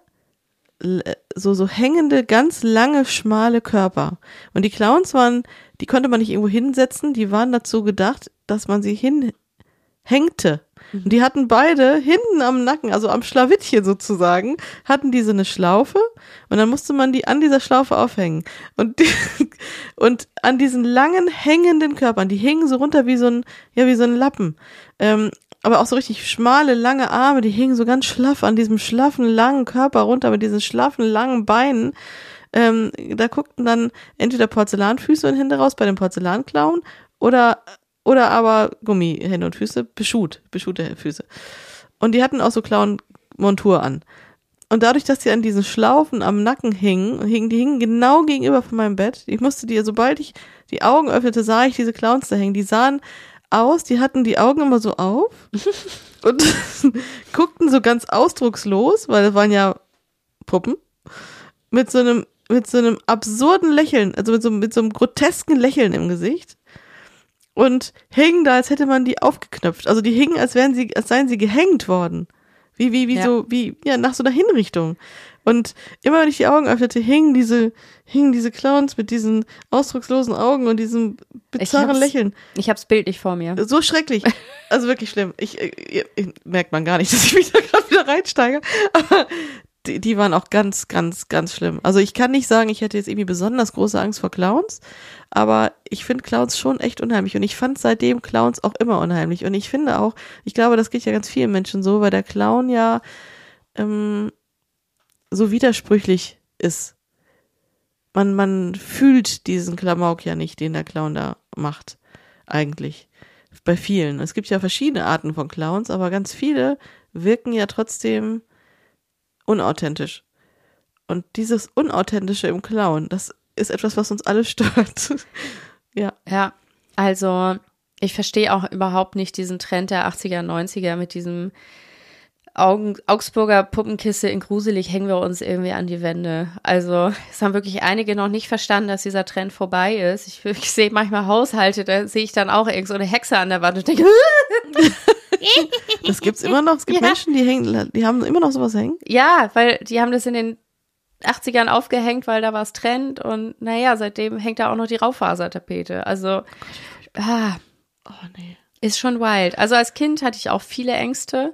so, so hängende, ganz lange, schmale Körper. Und die Clowns waren, die konnte man nicht irgendwo hinsetzen, die waren dazu gedacht, dass man sie hinhängte. Und die hatten beide hinten am Nacken, also am Schlawittchen sozusagen, hatten die so eine Schlaufe und dann musste man die an dieser Schlaufe aufhängen. Und die, und an diesen langen, hängenden Körpern, die hingen so runter wie so ein, ja, wie so ein Lappen. Ähm, aber auch so richtig schmale, lange Arme, die hingen so ganz schlaff an diesem schlaffen, langen Körper runter mit diesen schlaffen, langen Beinen. Ähm, da guckten dann entweder Porzellanfüße hinten raus bei dem Porzellanclown oder oder aber Gummihände und Füße, beschuht, beschuhte Füße. Und die hatten auch so Clown-Montur an. Und dadurch, dass die an diesen Schlaufen am Nacken hingen, hingen, die hingen genau gegenüber von meinem Bett. Ich musste die, sobald ich die Augen öffnete, sah ich diese Clowns da hängen. Die sahen aus, die hatten die Augen immer so auf und guckten so ganz ausdruckslos, weil das waren ja Puppen, mit so einem, mit so einem absurden Lächeln, also mit so, mit so einem grotesken Lächeln im Gesicht. Und hingen da, als hätte man die aufgeknöpft. Also die hingen, als wären sie, als seien sie gehängt worden. Wie, wie, wie ja. so, wie, ja, nach so einer Hinrichtung. Und immer wenn ich die Augen öffnete, hingen diese, hingen diese Clowns mit diesen ausdruckslosen Augen und diesem bizarren ich Lächeln. Ich hab's bildlich vor mir. So schrecklich. Also wirklich schlimm. Ich, ich, ich merkt man gar nicht, dass ich mich da gerade wieder reinsteige. Aber die, die waren auch ganz, ganz, ganz schlimm. Also ich kann nicht sagen, ich hätte jetzt irgendwie besonders große Angst vor Clowns, aber ich finde Clowns schon echt unheimlich und ich fand seitdem Clowns auch immer unheimlich und ich finde auch, ich glaube, das geht ja ganz vielen Menschen so, weil der Clown ja ähm, so widersprüchlich ist. Man, man fühlt diesen Klamauk ja nicht, den der Clown da macht, eigentlich. Bei vielen. Es gibt ja verschiedene Arten von Clowns, aber ganz viele wirken ja trotzdem unauthentisch. Und dieses Unauthentische im Clown, das ist etwas, was uns alle stört. Ja. Ja, also ich verstehe auch überhaupt nicht diesen Trend der achtziger, neunziger mit diesem Augen, Augsburger Puppenkiste in gruselig hängen wir uns irgendwie an die Wände. Also es haben wirklich einige noch nicht verstanden, dass dieser Trend vorbei ist. Ich, ich sehe manchmal Haushalte, da sehe ich dann auch irgend so eine Hexe an der Wand und denke, das gibt's immer noch. Es gibt ja. Menschen, die hängen, die haben immer noch sowas hängen. Ja, weil die haben das in den achtzigern aufgehängt, weil da war es Trend und naja, seitdem hängt da auch noch die Raufasertapete. Also ah, oh nee. Ist schon wild. Also als Kind hatte ich auch viele Ängste.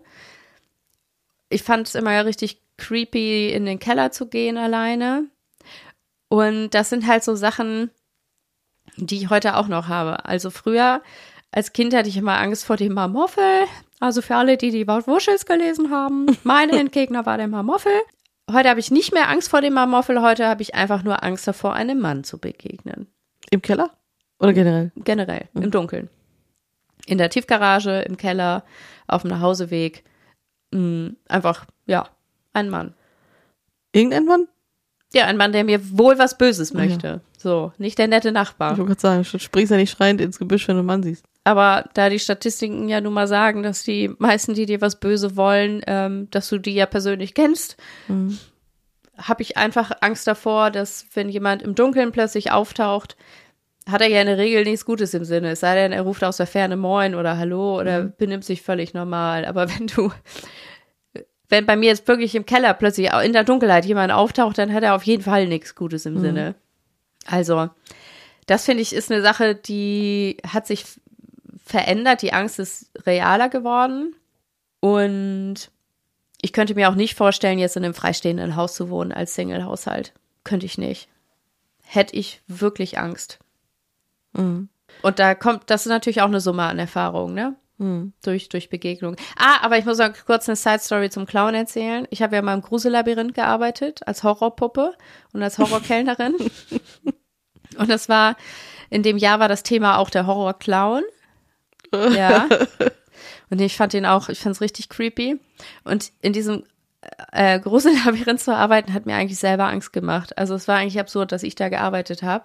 Ich fand es immer ja richtig creepy, in den Keller zu gehen alleine. Und das sind halt so Sachen, die ich heute auch noch habe. Also früher, als Kind hatte ich immer Angst vor dem Marmoffel. Also für alle, die die Wuschels gelesen haben, mein Endgegner war der Marmoffel. Heute habe ich nicht mehr Angst vor dem Marmoffel. Heute habe ich einfach nur Angst davor, einem Mann zu begegnen. Im Keller? Oder generell? Generell, mhm. im Dunkeln. In der Tiefgarage, im Keller, auf dem Nachhauseweg. Einfach, ja, ein Mann. Irgendein Mann? Ja, ein Mann, der mir wohl was Böses möchte. Ja. So, nicht der nette Nachbar. Ich wollte gerade sagen, du springst ja nicht schreiend ins Gebüsch, wenn du einen Mann siehst. Aber da die Statistiken ja nun mal sagen, dass die meisten, die dir was Böse wollen, ähm, dass du die ja persönlich kennst, mhm. habe ich einfach Angst davor, dass wenn jemand im Dunkeln plötzlich auftaucht, hat er ja in der Regel nichts Gutes im Sinne. Es sei denn, er ruft aus der Ferne Moin oder Hallo oder mhm. benimmt sich völlig normal. Aber wenn du, wenn bei mir jetzt wirklich im Keller plötzlich in der Dunkelheit jemand auftaucht, dann hat er auf jeden Fall nichts Gutes im mhm. Sinne. Also, das finde ich ist eine Sache, die hat sich verändert. Die Angst ist realer geworden. Und ich könnte mir auch nicht vorstellen, jetzt in einem freistehenden Haus zu wohnen als Single-Haushalt. Könnte ich nicht. Hätte ich wirklich Angst. Mhm. Und da kommt, das ist natürlich auch eine Summe an Erfahrung, ne? Mhm. Durch, durch Begegnung. Ah, aber ich muss noch kurz eine Side-Story zum Clown erzählen. Ich habe ja mal im Grusellabyrinth gearbeitet, als Horrorpuppe und als Horrorkellnerin. Und das war, in dem Jahr war das Thema auch der Horrorclown. Ja. Und ich fand den auch, ich fand es richtig creepy. Und in diesem äh, Grusellabyrinth zu arbeiten, hat mir eigentlich selber Angst gemacht. Also es war eigentlich absurd, dass ich da gearbeitet habe.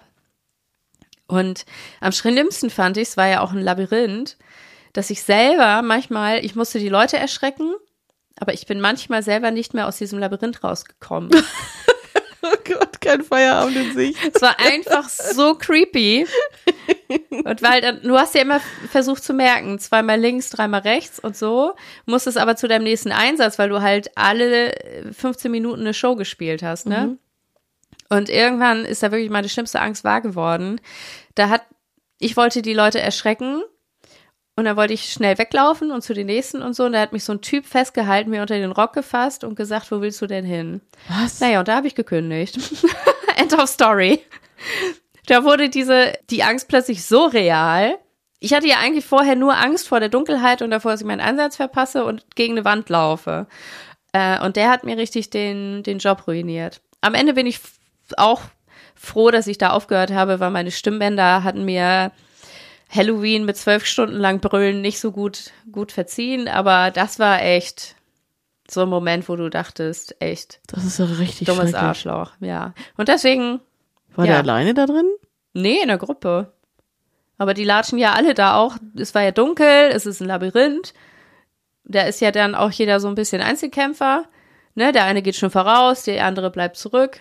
Und am schlimmsten fand ich, es war ja auch ein Labyrinth, dass ich selber manchmal, ich musste die Leute erschrecken, aber ich bin manchmal selber nicht mehr aus diesem Labyrinth rausgekommen. Oh Gott, kein Feierabend in Sicht. Es war einfach so creepy. Und weil dann, du hast ja immer versucht zu merken, zweimal links, dreimal rechts und so, musstest aber zu deinem nächsten Einsatz, weil du halt alle fünfzehn Minuten eine Show gespielt hast, ne? Mhm. Und irgendwann ist da wirklich meine schlimmste Angst wahr geworden. Da hat, ich wollte die Leute erschrecken und dann wollte ich schnell weglaufen und zu den nächsten und so. Und da hat mich so ein Typ festgehalten, mir unter den Rock gefasst und gesagt, wo willst du denn hin? Was? Naja, und da habe ich gekündigt. End of story. Da wurde diese, die Angst plötzlich so real. Ich hatte ja eigentlich vorher nur Angst vor der Dunkelheit und davor, dass ich meinen Einsatz verpasse und gegen eine Wand laufe. Äh, und der hat mir richtig den, den Job ruiniert. Am Ende bin ich auch froh, dass ich da aufgehört habe, weil meine Stimmbänder hatten mir Halloween mit zwölf Stunden lang Brüllen nicht so gut, gut verziehen, aber das war echt so ein Moment, wo du dachtest, echt, das ist ja richtig dummes Arschloch, ja. Und deswegen, war ja. der alleine da drin? Nee, in der Gruppe. Aber die latschen ja alle da auch, es war ja dunkel, es ist ein Labyrinth, da ist ja dann auch jeder so ein bisschen Einzelkämpfer, ne, der eine geht schon voraus, der andere bleibt zurück.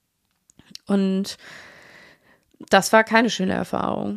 Und das war keine schöne Erfahrung.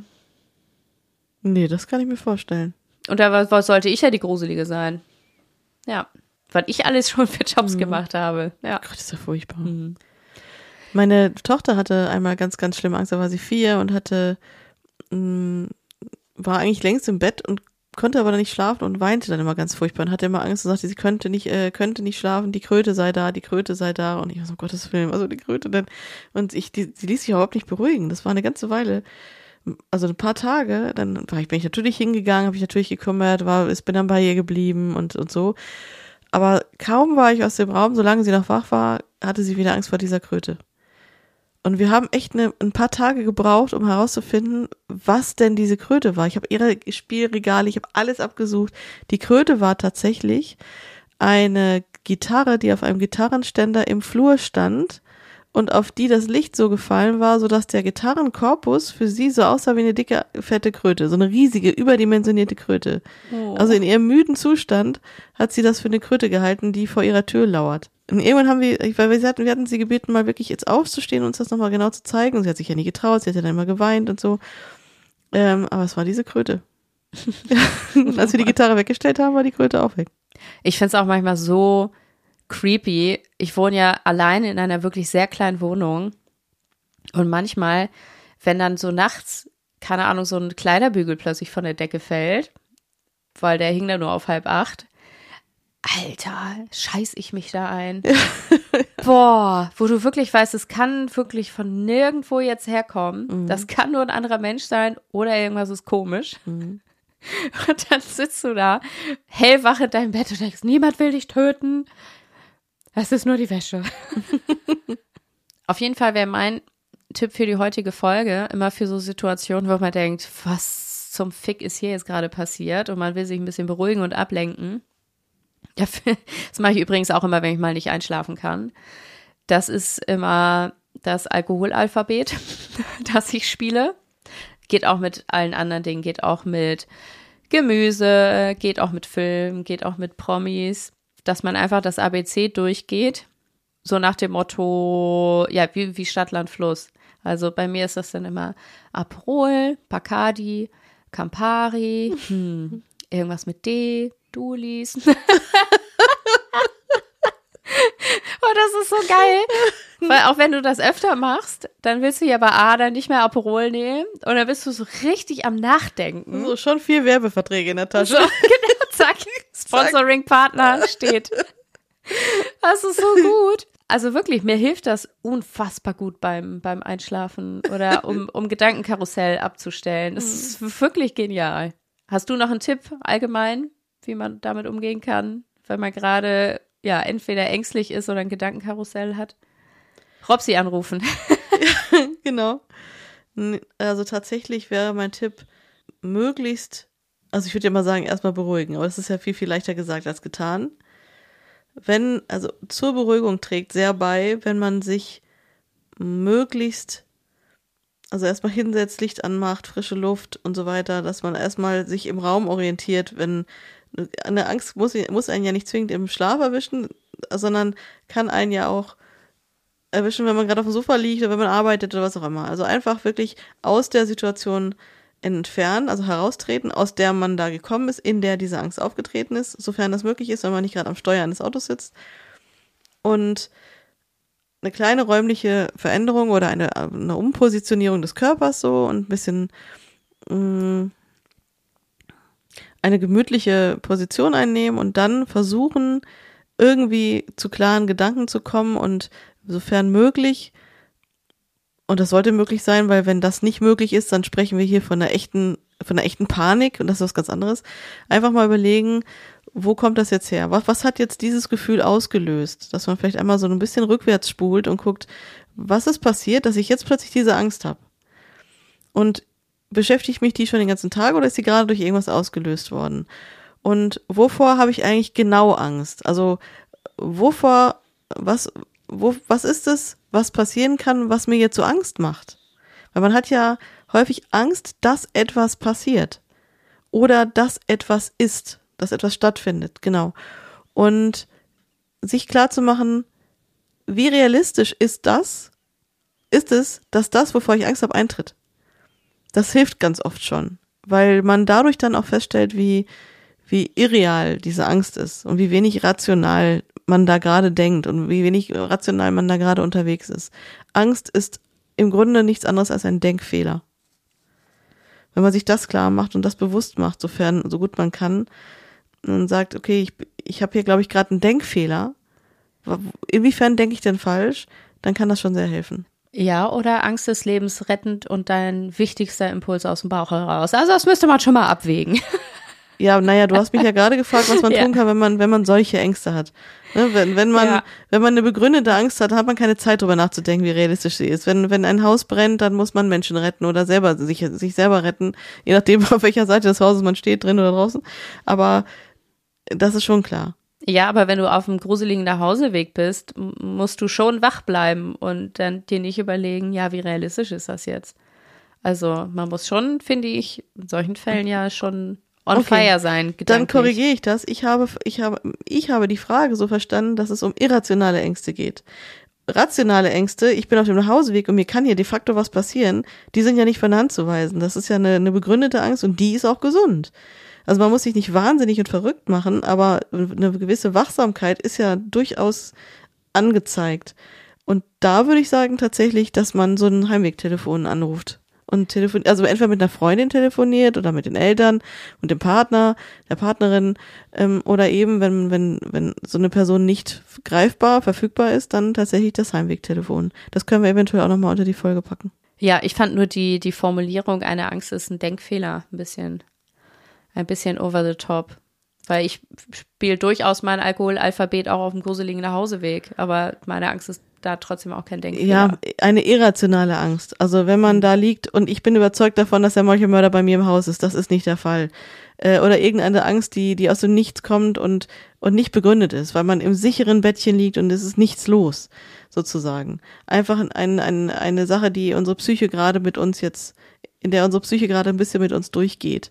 Nee, das kann ich mir vorstellen. Und da war, sollte ich ja die Gruselige sein. Ja, weil ich alles schon für Jobs mhm. gemacht habe. Ja. Gott, ist ja furchtbar. Mhm. Meine Tochter hatte einmal ganz, ganz schlimme Angst, da war sie vier und hatte, mh, war eigentlich längst im Bett und konnte aber dann nicht schlafen und weinte dann immer ganz furchtbar und hatte immer Angst und sagte, sie könnte nicht, äh, könnte nicht schlafen, die Kröte sei da, die Kröte sei da und ich war so, um Gottes Willen, also die Kröte denn? Und ich, die, sie ließ sich überhaupt nicht beruhigen, das war eine ganze Weile, also ein paar Tage, dann war ich, bin ich natürlich hingegangen, habe ich natürlich gekümmert, war, ich bin dann bei ihr geblieben und, und so, aber kaum war ich aus dem Raum, solange sie noch wach war, hatte sie wieder Angst vor dieser Kröte. Und wir haben echt eine, ein paar Tage gebraucht, um herauszufinden, was denn diese Kröte war. Ich habe ihre Spielregale, ich habe alles abgesucht. Die Kröte war tatsächlich eine Gitarre, die auf einem Gitarrenständer im Flur stand und auf die das Licht so gefallen war, sodass der Gitarrenkorpus für sie so aussah wie eine dicke, fette Kröte, so eine riesige, überdimensionierte Kröte. Oh. Also in ihrem müden Zustand hat sie das für eine Kröte gehalten, die vor ihrer Tür lauert. Und irgendwann haben wir, weil wir hatten, wir hatten sie gebeten, mal wirklich jetzt aufzustehen und uns das nochmal genau zu zeigen. Und sie hat sich ja nie getraut, sie hat ja dann immer geweint und so. Ähm, aber es war diese Kröte. Und als wir die Gitarre weggestellt haben, war die Kröte auch weg. Ich finde es auch manchmal so creepy. Ich wohne ja alleine in einer wirklich sehr kleinen Wohnung. Und manchmal, wenn dann so nachts, keine Ahnung, so ein Kleiderbügel plötzlich von der Decke fällt, weil der hing da nur auf halb acht, Alter, scheiß ich mich da ein. Boah, wo du wirklich weißt, es kann wirklich von nirgendwo jetzt herkommen. Mhm. Das kann nur ein anderer Mensch sein oder irgendwas ist komisch. Mhm. Und dann sitzt du da, hellwach in deinem Bett und denkst, niemand will dich töten. Das ist nur die Wäsche. Auf jeden Fall wäre mein Tipp für die heutige Folge immer für so Situationen, wo man denkt, was zum Fick ist hier jetzt gerade passiert? Und man will sich ein bisschen beruhigen und ablenken. Das mache ich übrigens auch immer, wenn ich mal nicht einschlafen kann. Das ist immer das Alkoholalphabet, das ich spiele. Geht auch mit allen anderen Dingen, geht auch mit Gemüse, geht auch mit Film, geht auch mit Promis, dass man einfach das A B C durchgeht, so nach dem Motto, ja, wie, wie Stadt, Land, Fluss. Also bei mir ist das dann immer Aperol, Bacardi, Campari, hm, irgendwas mit D, Dulis. Oh, das ist so geil, weil auch wenn du das öfter machst, dann willst du ja bei A dann nicht mehr Aperol nehmen und dann bist du so richtig am Nachdenken. So, schon vier Werbeverträge in der Tasche. So, genau, zack, Sponsoring-Partner steht. Das ist so gut. Also wirklich, mir hilft das unfassbar gut beim, beim Einschlafen oder um, um Gedankenkarussell abzustellen. Das ist wirklich genial. Hast du noch einen Tipp allgemein, wie man damit umgehen kann, wenn man gerade ja entweder ängstlich ist oder ein Gedankenkarussell hat? Robsi anrufen. Ja, genau. Also tatsächlich wäre mein Tipp, möglichst, also ich würde ja mal sagen, erstmal beruhigen, aber das ist ja viel, viel leichter gesagt als getan. Wenn, also zur Beruhigung trägt sehr bei, wenn man sich möglichst, also erstmal hinsetzt, Licht anmacht, frische Luft und so weiter, dass man erstmal sich im Raum orientiert, wenn eine Angst muss, muss einen ja nicht zwingend im Schlaf erwischen, sondern kann einen ja auch erwischen, wenn man gerade auf dem Sofa liegt oder wenn man arbeitet oder was auch immer. Also einfach wirklich aus der Situation entfernen, also heraustreten, aus der man da gekommen ist, in der diese Angst aufgetreten ist, sofern das möglich ist, wenn man nicht gerade am Steuer eines Autos sitzt. Und eine kleine räumliche Veränderung oder eine, eine Umpositionierung des Körpers so und ein bisschen mh, eine gemütliche Position einnehmen und dann versuchen, irgendwie zu klaren Gedanken zu kommen und sofern möglich, und das sollte möglich sein, weil wenn das nicht möglich ist, dann sprechen wir hier von einer echten, von einer echten Panik und das ist was ganz anderes. Einfach mal überlegen, wo kommt das jetzt her? Was, was hat jetzt dieses Gefühl ausgelöst? Dass man vielleicht einmal so ein bisschen rückwärts spult und guckt, was ist passiert, dass ich jetzt plötzlich diese Angst habe? Und beschäftigt mich die schon den ganzen Tag oder ist sie gerade durch irgendwas ausgelöst worden? Und wovor habe ich eigentlich genau Angst? Also wovor, was, wo, was ist es, was passieren kann, was mir jetzt so Angst macht? Weil man hat ja häufig Angst, dass etwas passiert oder dass etwas ist, dass etwas stattfindet, genau. Und sich klar zu machen, wie realistisch ist das, ist es, dass das, wovor ich Angst habe, eintritt. Das hilft ganz oft schon, weil man dadurch dann auch feststellt, wie, wie irreal diese Angst ist und wie wenig rational man da gerade denkt und wie wenig rational man da gerade unterwegs ist. Angst ist im Grunde nichts anderes als ein Denkfehler. Wenn man sich das klar macht und das bewusst macht, sofern, so gut man kann, und sagt, okay, ich, ich habe hier, glaube ich, gerade einen Denkfehler. Inwiefern denke ich denn falsch? Dann kann das schon sehr helfen. Ja, oder Angst des Lebens rettend und dein wichtigster Impuls aus dem Bauch heraus. Also das müsste man schon mal abwägen. Ja, naja, du hast mich ja gerade gefragt, was man ja. tun kann, wenn man, wenn man solche Ängste hat. Ne, wenn, wenn man, ja. wenn man eine begründete Angst hat, dann hat man keine Zeit, darüber nachzudenken, wie realistisch sie ist. Wenn, wenn ein Haus brennt, dann muss man Menschen retten oder selber sich, sich selber retten, je nachdem, auf welcher Seite des Hauses man steht, drin oder draußen. Aber das ist schon klar. Ja, aber wenn du auf einem gruseligen Nachhauseweg bist, musst du schon wach bleiben und dann dir nicht überlegen, ja, wie realistisch ist das jetzt? Also man muss schon, finde ich, in solchen Fällen ja schon on okay. fire sein. Gedanklich. Dann korrigiere ich das. Ich habe, ich habe, ich habe die Frage so verstanden, dass es um irrationale Ängste geht. Rationale Ängste, ich bin auf dem Nachhauseweg und mir kann hier de facto was passieren, die sind ja nicht von der Hand zu weisen. Das ist ja eine, eine begründete Angst und die ist auch gesund. Also man muss sich nicht wahnsinnig und verrückt machen, aber eine gewisse Wachsamkeit ist ja durchaus angezeigt. Und da würde ich sagen tatsächlich, dass man so ein Heimwegtelefon anruft. Und telefon, also entweder mit einer Freundin telefoniert oder mit den Eltern und dem Partner, der Partnerin, ähm, oder eben, wenn, wenn, wenn so eine Person nicht greifbar, verfügbar ist, dann tatsächlich das Heimwegtelefon. Das können wir eventuell auch nochmal unter die Folge packen. Ja, ich fand nur die, die Formulierung, eine Angst ist ein Denkfehler, ein bisschen, ein bisschen over the top. Weil ich spiele durchaus mein Alkoholalphabet auch auf dem gruseligen Nachhauseweg, aber meine Angst ist da trotzdem auch kein Denkfehler. Ja, eine irrationale Angst. Also wenn man da liegt und ich bin überzeugt davon, dass der Meuchelmörder bei mir im Haus ist, das ist nicht der Fall. Äh, oder irgendeine Angst, die die aus dem Nichts kommt und und nicht begründet ist, weil man im sicheren Bettchen liegt und es ist nichts los, sozusagen. Einfach ein, ein, eine Sache, die unsere Psyche gerade mit uns jetzt, in der unsere Psyche gerade ein bisschen mit uns durchgeht.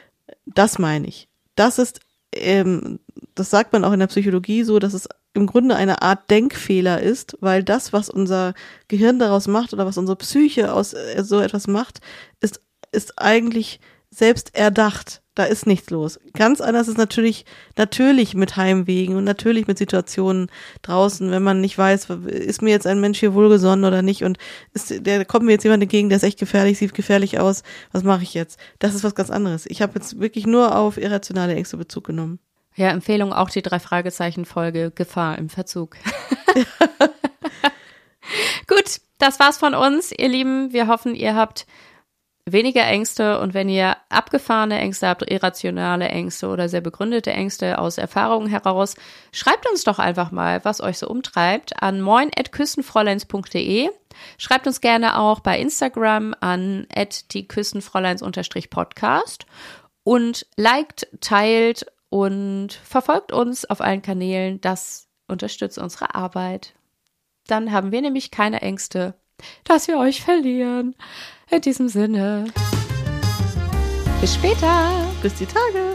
Das meine ich. Das ist, ähm, das sagt man auch in der Psychologie so, dass es im Grunde eine Art Denkfehler ist, weil das, was unser Gehirn daraus macht oder was unsere Psyche aus äh, so etwas macht, ist, ist eigentlich selbst erdacht. Da ist nichts los. Ganz anders ist natürlich, natürlich mit Heimwegen und natürlich mit Situationen draußen, wenn man nicht weiß, ist mir jetzt ein Mensch hier wohlgesonnen oder nicht und ist, der kommt mir jetzt jemand entgegen, der ist echt gefährlich, sieht gefährlich aus, was mache ich jetzt? Das ist was ganz anderes. Ich habe jetzt wirklich nur auf irrationale Ängste Bezug genommen. Ja, Empfehlung auch die drei Fragezeichen Folge Gefahr im Verzug. Gut, das war's von uns, ihr Lieben. Wir hoffen, ihr habt weniger Ängste und wenn ihr abgefahrene Ängste habt, irrationale Ängste oder sehr begründete Ängste aus Erfahrungen heraus, schreibt uns doch einfach mal, was euch so umtreibt, an moin at küstenfräuleins punkt de. Schreibt uns gerne auch bei Instagram an at die küstenfräuleins unterstrich podcast und liked, teilt und verfolgt uns auf allen Kanälen. Das unterstützt unsere Arbeit. Dann haben wir nämlich keine Ängste, dass wir euch verlieren. In diesem Sinne. Bis später. Bis die Tage.